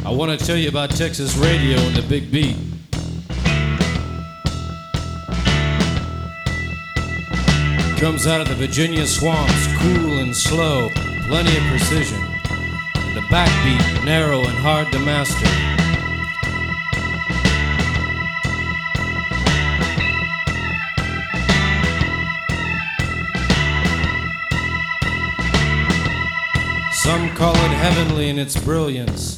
I want to tell you about Texas radio and the big beat. Comes out of the Virginia swamps, cool and slow, plenty of precision. And the backbeat, narrow and hard to master. Some call it heavenly in its brilliance.